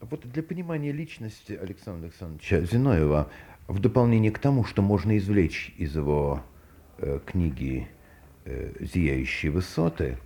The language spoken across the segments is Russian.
Вот для понимания личности Александра Александровича Зиновьева, в дополнение к тому, что можно извлечь из его книги «Зияющие высоты»,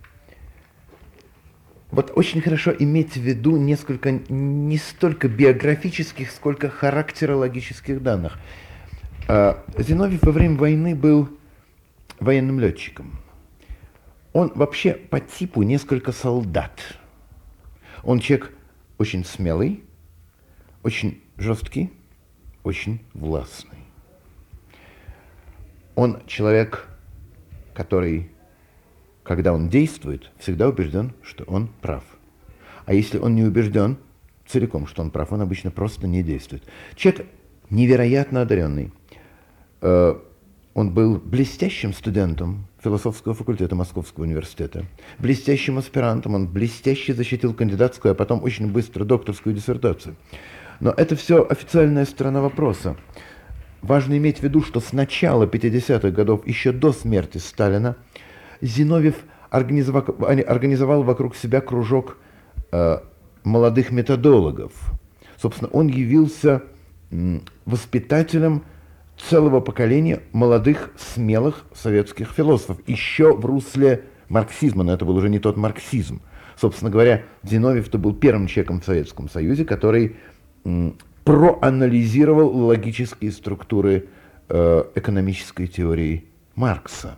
вот очень хорошо иметь в виду несколько, не столько биографических, сколько характерологических данных. Зиновьев во время войны был военным летчиком. Он вообще по типу несколько солдат. Он человек очень смелый, очень жесткий, очень властный. Он человек, который, когда он действует, всегда убежден, что он прав. А если он не убежден целиком, что он прав, он обычно просто не действует. Человек невероятно одаренный. Он был блестящим студентом философского факультета Московского университета, блестящим аспирантом, он блестяще защитил кандидатскую, а потом очень быстро докторскую диссертацию. Но это все официальная сторона вопроса. Важно иметь в виду, что с начала 50-х годов, еще до смерти Сталина, Зиновьев организовал вокруг себя кружок молодых методологов. Собственно, он явился воспитателем целого поколения молодых, смелых советских философов, еще в русле марксизма, но это был уже не тот марксизм. Собственно говоря, Зиновьев-то был первым человеком в Советском Союзе, который проанализировал логические структуры экономической теории Маркса.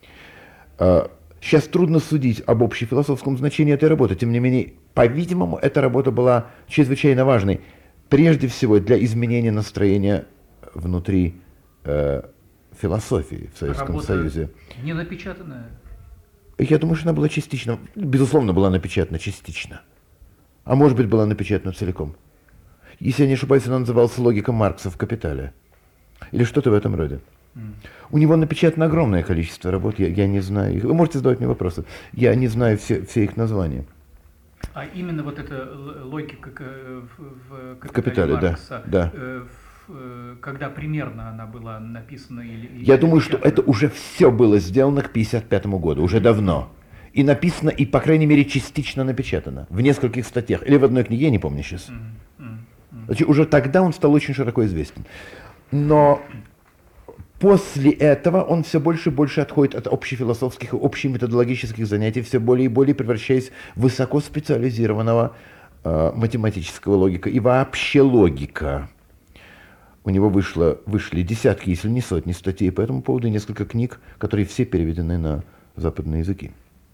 Сейчас трудно судить об общефилософском значении этой работы. Тем не менее, по-видимому, эта работа была чрезвычайно важной, прежде всего для изменения настроения внутри философии в Советском Союзе. Не напечатанная? Я думаю, что она была частично, безусловно, была напечатана частично. А может быть, была напечатана целиком. Если я не ошибаюсь, она называлась «Логика Маркса в «Капитале». Или что-то в этом роде. У него напечатано огромное количество работ, я не знаю их. Вы можете задавать мне вопросы. Я не знаю все их названия. А именно вот эта логика в «Капитале», Маркса, да. Когда примерно она была написана? Я думаю, что это уже все было сделано к 1955 году, уже давно. И написано, и, по крайней мере, частично напечатано. В нескольких статьях. Или в одной книге, я не помню сейчас. Значит, уже тогда он стал очень широко известен. Но после этого он все больше и больше отходит от общефилософских и общеметодологических занятий, все более и более превращаясь в высокоспециализированного математического логика и вообще логика. У него вышли десятки, если не сотни статей по этому поводу и несколько книг, которые все переведены на западные языки.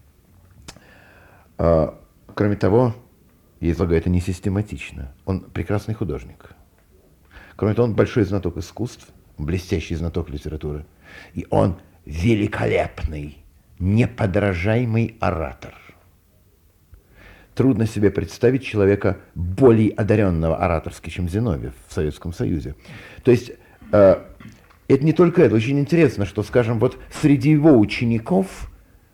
Кроме того, я излагаю это не систематично. Он прекрасный художник. Кроме того, он большой знаток искусств, блестящий знаток литературы. И он великолепный, неподражаемый оратор. Трудно себе представить человека более одаренного ораторски, чем Зиновьев в Советском Союзе. То есть это не только это. Очень интересно, что, скажем, вот среди его учеников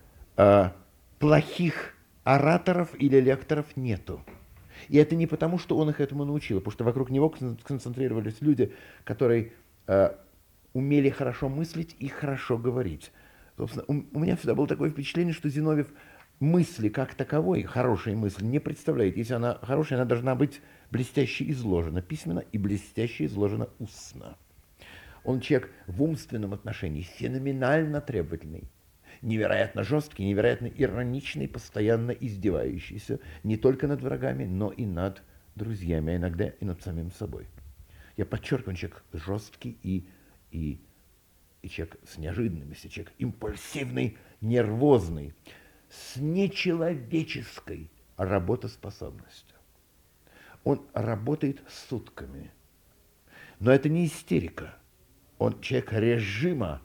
плохих ораторов или лекторов нету. И это не потому, что он их этому научил, потому что вокруг него концентрировались люди, которые умели хорошо мыслить и хорошо говорить. Собственно, у меня всегда было такое впечатление, что Зиновьев мысли как таковой, хорошей мысли, не представляет. Если она хорошая, она должна быть блестяще изложена письменно и блестяще изложена устно. Он человек в умственном отношении феноменально требовательный, невероятно жесткий, невероятно ироничный, постоянно издевающийся не только над врагами, но и над друзьями, а иногда и над самим собой. Я подчеркиваю, он человек жесткий и человек с неожиданностью, человек импульсивный, нервозный, с нечеловеческой работоспособностью. Он работает сутками. Но это не истерика. Он человек режима.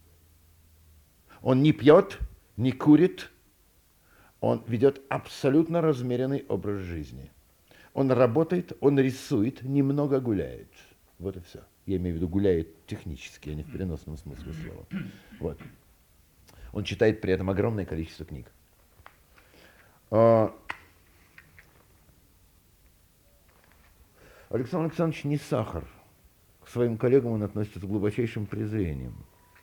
Он не пьет, не курит. Он ведет абсолютно размеренный образ жизни. Он работает, он рисует, немного гуляет. Вот и все. Я имею в виду гуляет технически, а не в переносном смысле слова. Вот. Он читает при этом огромное количество книг. Александр Александрович не сахар. К своим коллегам он относится с глубочайшим презрением.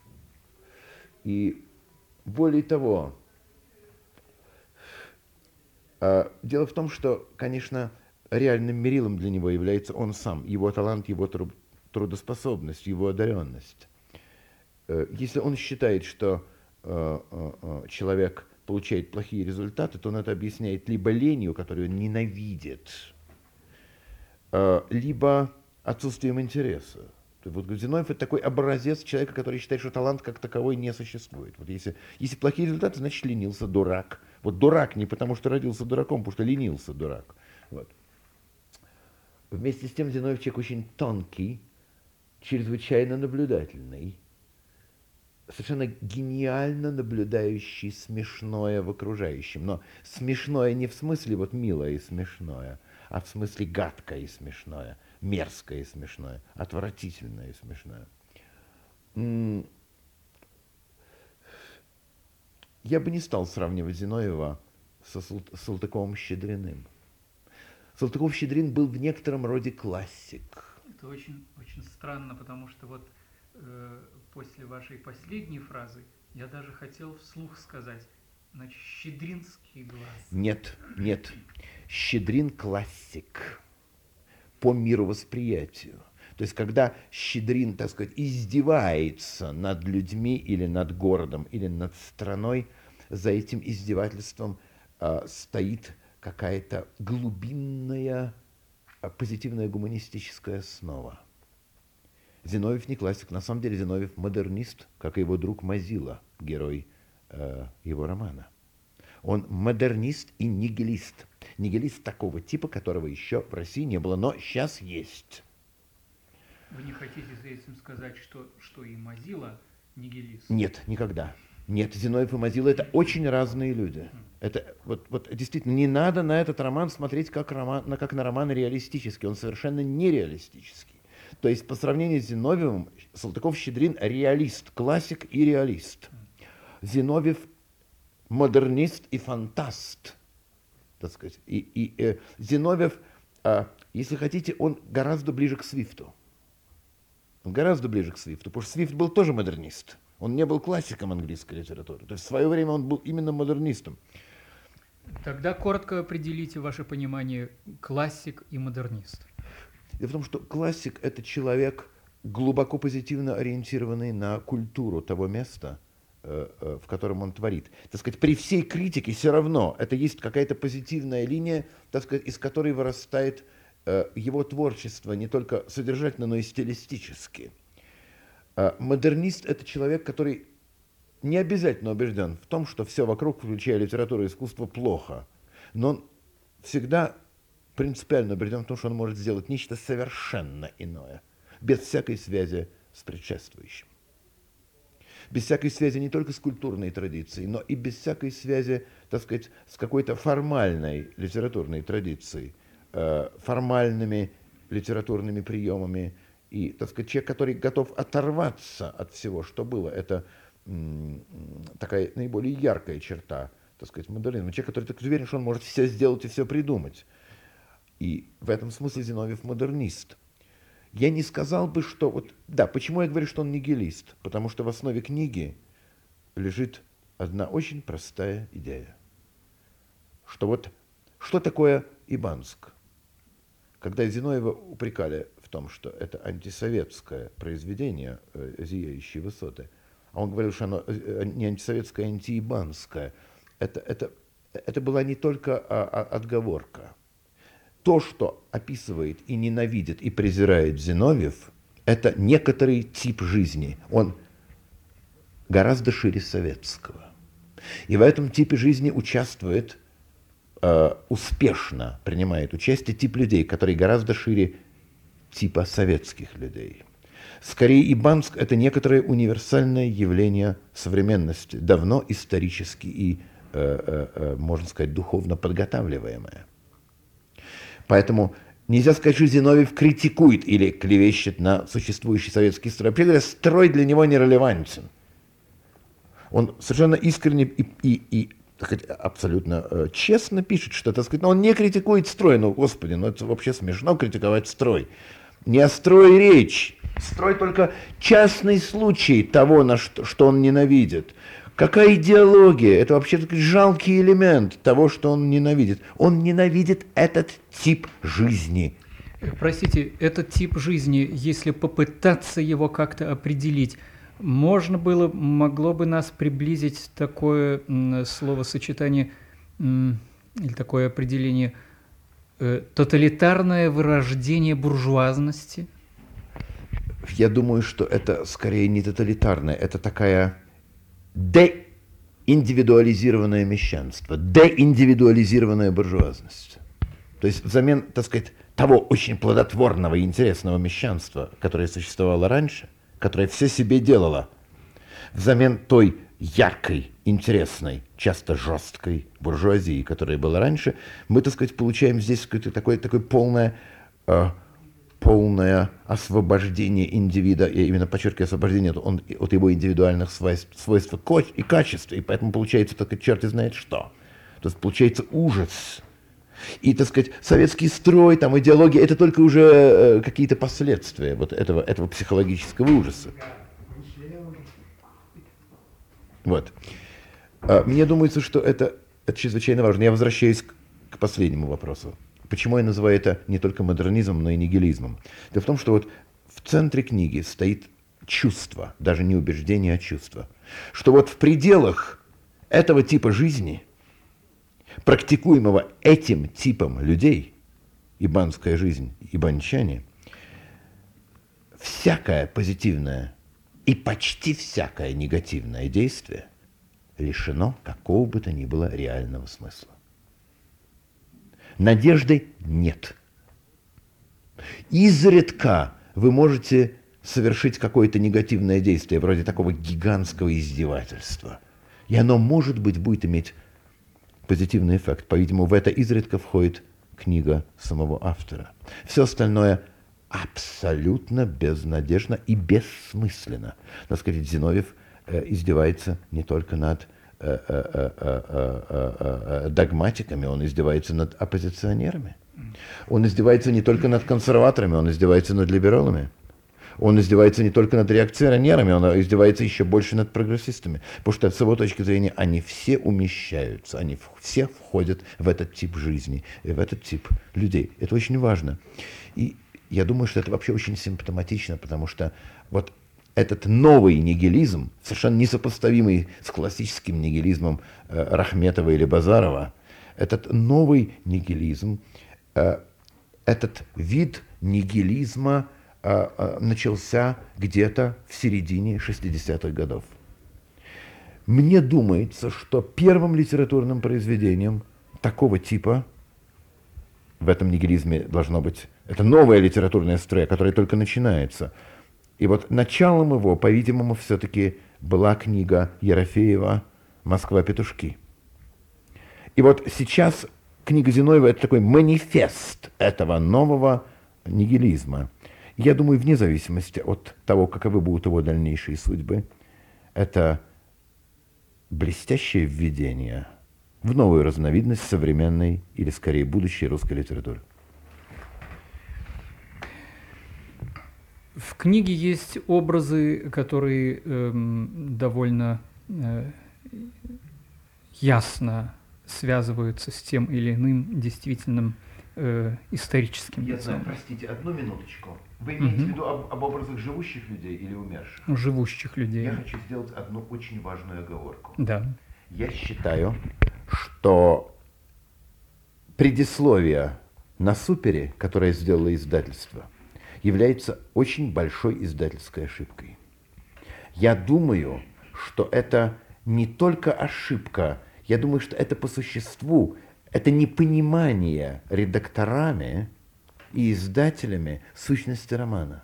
И более того, дело в том, что, конечно, реальным мерилом для него является он сам, его талант, его трудоспособность, его одаренность. Если он считает, что человек получает плохие результаты, то он это объясняет либо ленью, которую он ненавидит, либо отсутствием интереса. Вот Зиновьев – это такой образец человека, который считает, что талант как таковой не существует. Вот если плохие результаты, значит ленился, дурак. Вот дурак не потому, что родился дураком, потому что ленился дурак. Вот. Вместе с тем Зиновьев человек очень тонкий, чрезвычайно наблюдательный, совершенно гениально наблюдающий смешное в окружающем. Но смешное не в смысле вот милое и смешное, а в смысле гадкое и смешное, мерзкое и смешное, отвратительное и смешное. Я бы не стал сравнивать Зиновьева со Салтыковым-Щедриным. Салтыков-Щедрин был в некотором роде классик. Это очень, очень странно, потому что вот после вашей последней фразы я даже хотел вслух сказать, значит, щедринский глаз. Нет. Щедрин классик по мировосприятию. То есть, когда Щедрин, так сказать, издевается над людьми или над городом, или над страной, за этим издевательством стоит какая-то глубинная позитивная гуманистическая основа. Зиновьев не классик, на самом деле Зиновьев модернист, как и его друг Мазила, герой его романа. Он модернист и нигилист. Нигилист такого типа, которого еще в России не было, но сейчас есть. Вы не хотите с этим сказать, что и Мазила нигилист? Нет, никогда. Нет, Зиновьев и Мазила – это очень разные люди. Это вот действительно не надо на этот роман смотреть как на роман реалистический. Он совершенно нереалистический. То есть по сравнению с Зиновьевым Салтыков-Щедрин реалист, классик и реалист. Зиновьев модернист и фантаст, так сказать. И Зиновьев, если хотите, он гораздо ближе к Свифту. Он гораздо ближе к Свифту, потому что Свифт был тоже модернист. Он не был классиком английской литературы. То есть в свое время он был именно модернистом. Тогда коротко определите ваше понимание классик и модернист. Дело в том, что классик – это человек, глубоко позитивно ориентированный на культуру того места, в котором он творит. Так сказать, при всей критике все равно это есть какая-то позитивная линия, так сказать, из которой вырастает его творчество не только содержательно, но и стилистически. Модернист – это человек, который не обязательно убежден в том, что все вокруг, включая литературу и искусство, плохо, но он всегда принципиально убежден в том, что он может сделать нечто совершенно иное, без всякой связи с предшествующим. Без всякой связи не только с культурной традицией, но и без всякой связи, так сказать, с какой-то формальной литературной традицией, формальными литературными приемами. И, так сказать, человек, который готов оторваться от всего, что было, это такая наиболее яркая черта, так сказать, модернизма. Человек, который так уверен, что он может все сделать и все придумать. И в этом смысле Зиновьев модернист. Я не сказал бы, что... Вот, да, почему я говорю, что он нигилист? Потому что в основе книги лежит одна очень простая идея. Что вот, что такое Ибанск? Когда Зиновьева упрекали в том, что это антисоветское произведение «Зияющие высоты», а он говорил, что оно не антисоветское, а антиибанское, это была не только отговорка. То, что описывает и ненавидит и презирает Зиновьев, это некоторый тип жизни. Он гораздо шире советского. И в этом типе жизни участвует, успешно принимает участие тип людей, который гораздо шире типа советских людей. Скорее, Ибанск – это некоторое универсальное явление современности, давно исторически и, можно сказать, духовно подготавливаемое. Поэтому нельзя сказать, что Зиновьев критикует или клевещет на существующий советский строй. Вообще говоря, строй для него нерелевантен. Он совершенно искренне и так сказать, абсолютно честно пишет, что, так сказать, он не критикует строй. Ну, господи, это вообще смешно критиковать строй. Не о строе речь. Строй только частный случай того, что он ненавидит. Какая идеология? Это вообще такой жалкий элемент того, что он ненавидит. Он ненавидит этот тип жизни. Простите, этот тип жизни, если попытаться его как-то определить, могло бы нас приблизить такое словосочетание или такое определение тоталитарное вырождение буржуазности? Я думаю, что это скорее не тоталитарное, это такая деиндивидуализированное мещанство, деиндивидуализированная буржуазность. То есть взамен, так сказать, того очень плодотворного и интересного мещанства, которое существовало раньше, которое все себе делало, взамен той яркой, интересной, часто жесткой буржуазии, которая была раньше, мы, так сказать, получаем здесь какое-то такое полное освобождение индивида, я именно подчеркиваю освобождение от его индивидуальных свойств и качеств, и поэтому получается только черт и знает что. То есть получается ужас. И, так сказать, советский строй, там, идеология, это только уже какие-то последствия вот этого психологического ужаса. Вот. Мне думается, что это чрезвычайно важно. Я возвращаюсь к последнему вопросу. Почему я называю это не только модернизмом, но и нигилизмом? Дело в том, что вот в центре книги стоит чувство, даже не убеждение, а чувство. Что вот в пределах этого типа жизни, практикуемого этим типом людей, ибанская жизнь, ибанчане, всякое позитивное и почти всякое негативное действие лишено какого бы то ни было реального смысла. Надежды нет. Изредка вы можете совершить какое-то негативное действие, вроде такого гигантского издевательства. И оно, может быть, будет иметь позитивный эффект. По-видимому, в это изредка входит книга самого автора. Все остальное абсолютно безнадежно и бессмысленно. Так сказать, Зиновьев издевается не только над догматиками, он издевается над оппозиционерами. Он издевается не только над консерваторами, он издевается над либералами. Он издевается не только над реакционерами, он издевается еще больше над прогрессистами. Потому что с его точки зрения они все умещаются, они все входят в этот тип жизни, в этот тип людей. Это очень важно. И я думаю, что это вообще очень симптоматично, потому что вот этот новый нигилизм, совершенно несопоставимый с классическим нигилизмом Рахметова или Базарова, этот новый нигилизм, этот вид нигилизма начался где-то в середине 60-х годов. Мне думается, что первым литературным произведением такого типа в этом нигилизме должно быть, это новая литературная строя, которая только начинается. И вот началом его, по-видимому, все-таки была книга Ерофеева «Москва-петушки». И вот сейчас книга Зиновьева – это такой манифест этого нового нигилизма. Я думаю, вне зависимости от того, каковы будут его дальнейшие судьбы, это блестящее введение в новую разновидность современной или, скорее, будущей русской литературы. В книге есть образы, которые довольно ясно связываются с тем или иным действительным историческим лицом. Я знаю, простите, одну минуточку. Вы имеете в виду об образах живущих людей или умерших? Живущих людей. Я хочу сделать одну очень важную оговорку. Да. Я считаю, что предисловие на супере, которое сделало издательство, является очень большой издательской ошибкой. Я думаю, что это не только ошибка, я думаю, что это по существу, это непонимание редакторами и издателями сущности романа.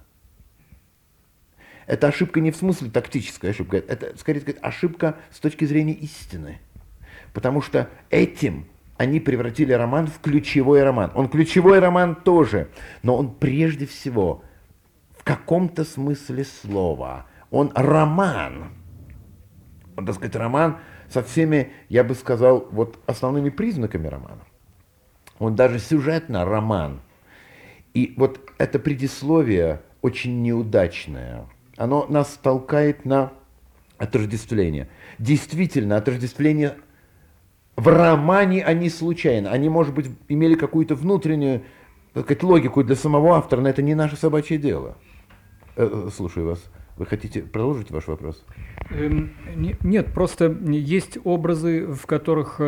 Это ошибка не в смысле тактическая ошибка, это, скорее сказать, ошибка с точки зрения истины. Потому что этим они превратили роман в ключевой роман. Он ключевой роман тоже, но он прежде всего в каком-то смысле слова. Он роман. Он, так сказать, роман со всеми, я бы сказал, вот основными признаками романа. Он даже сюжетно роман. И вот это предисловие очень неудачное. Оно нас толкает на отождествления. Действительно, отождествления в романе они случайно. Они, может быть, имели какую-то внутреннюю, так сказать, логику для самого автора, но это не наше собачье дело. Слушаю вас. Вы хотите продолжить ваш вопрос? Нет, просто есть образы, в которых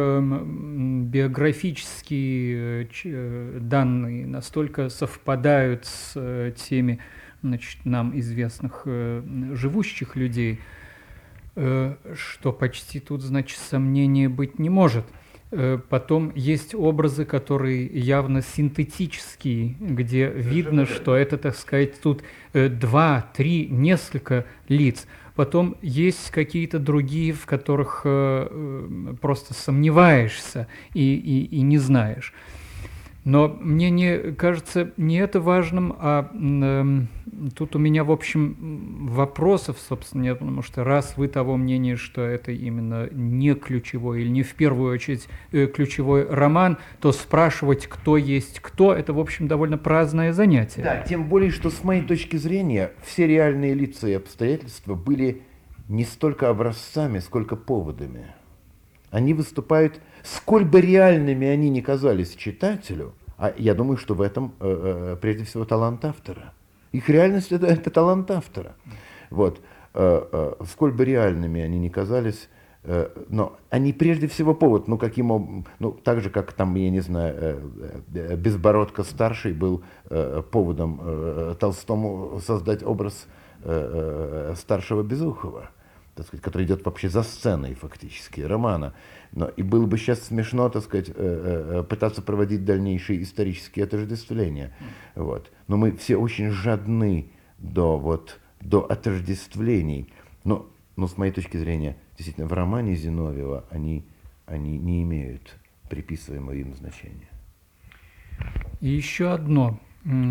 биографические данные настолько совпадают с теми, значит, нам известных живущих людей, что почти тут, значит, сомнения быть не может. Потом есть образы, которые явно синтетические, где видно, что это, так сказать, тут 2, 3, несколько лиц. Потом есть какие-то другие, в которых просто сомневаешься и не знаешь. Но мне не кажется не это важным, а тут у меня, в общем, вопросов, собственно, нет, потому что раз вы того мнения, что это именно не ключевой или не в первую очередь ключевой роман, то спрашивать, кто есть кто, это, в общем, довольно праздное занятие. Да, тем более, что с моей точки зрения все реальные лица и обстоятельства были не столько образцами, сколько поводами. Они выступают, сколь бы реальными они ни казались читателю, а я думаю, что в этом прежде всего талант автора. Их реальность это талант автора. Вот. Сколь бы реальными они ни казались, но они прежде всего повод, ну каким образом, ну так же, как там, я не знаю, Безбородко-старший был поводом Толстому создать образ старшего Безухова, так сказать, который идет вообще за сценой фактически романа. Но и было бы сейчас смешно, так сказать, пытаться проводить дальнейшие исторические отождествления. Вот. Но мы все очень жадны до отождествлений. Но с моей точки зрения, действительно, в романе Зиновьева они не имеют приписываемого им значения. И еще одно.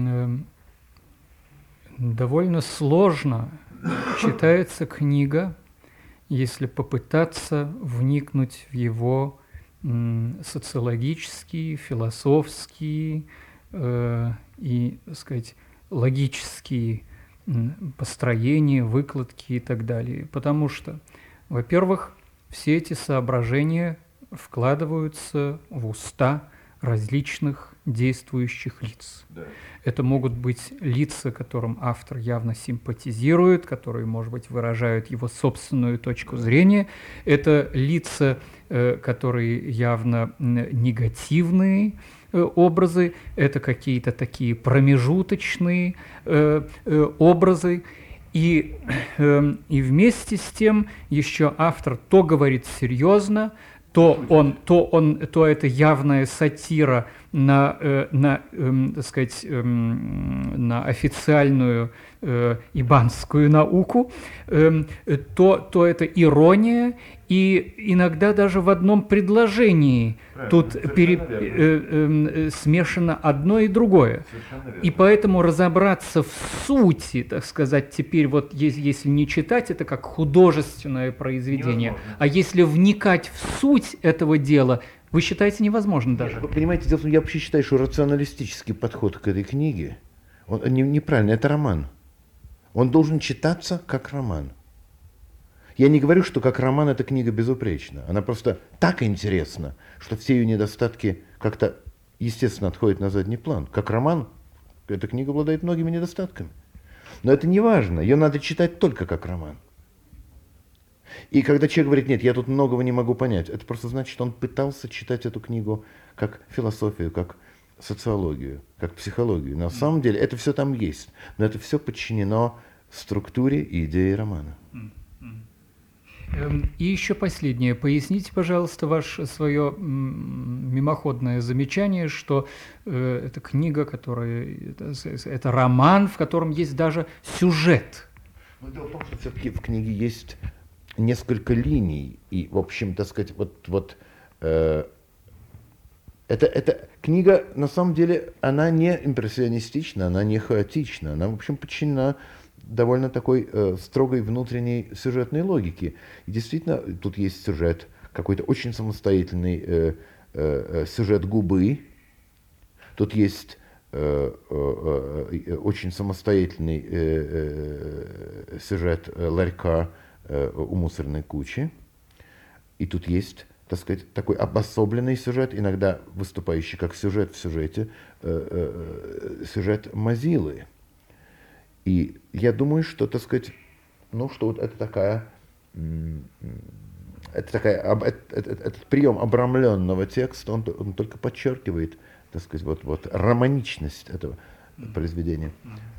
Довольно сложно читается книга, если попытаться вникнуть в его социологические, философские и, так сказать, логические построения, выкладки и так далее. Потому что, во-первых, все эти соображения вкладываются в уста различных действующих лиц. Да. Это могут быть лица, которым автор явно симпатизирует, которые, может быть, выражают его собственную точку зрения. Это лица, которые явно негативные образы, это какие-то такие промежуточные образы. И вместе с тем еще автор то говорит серьезно, то это явная сатира на официальную ибанскую науку, то это ирония, и иногда даже в одном предложении тут смешано одно и другое. И поэтому разобраться в сути, так сказать, теперь вот если не читать это как художественное произведение, а если вникать в суть этого дела, вы считаете невозможно даже? Вы понимаете, дело в том, я вообще считаю, что рационалистический подход к этой книге, он неправильный, это роман. Он должен читаться как роман. Я не говорю, что как роман эта книга безупречна. Она просто так интересна, что все ее недостатки как-то естественно отходят на задний план. Как роман эта книга обладает многими недостатками. Но это не важно, ее надо читать только как роман. И когда человек говорит, нет, я тут многого не могу понять, это просто значит, что он пытался читать эту книгу как философию, как социологию, как психологию. На самом деле это все там есть, но это все подчинено структуре и идее романа. И еще последнее. Поясните, пожалуйста, свое мимоходное замечание, что это книга, это роман, в котором есть даже сюжет. Но дело в том, что все-таки в книге есть несколько линий, и, в общем, так сказать, эта книга, на самом деле, она не импрессионистична, она не хаотична, она, в общем, подчинена довольно такой строгой внутренней сюжетной логике. И действительно, тут есть сюжет, какой-то очень самостоятельный сюжет Губы, тут есть очень самостоятельный сюжет ларька у мусорной кучи. И тут есть, так сказать, такой обособленный сюжет, иногда выступающий как сюжет в сюжете, сюжет Мазилы. И я думаю, что, так сказать, ну, что вот это такая, этот прием обрамленного текста, он только подчеркивает, так сказать, вот романичность этого произведения.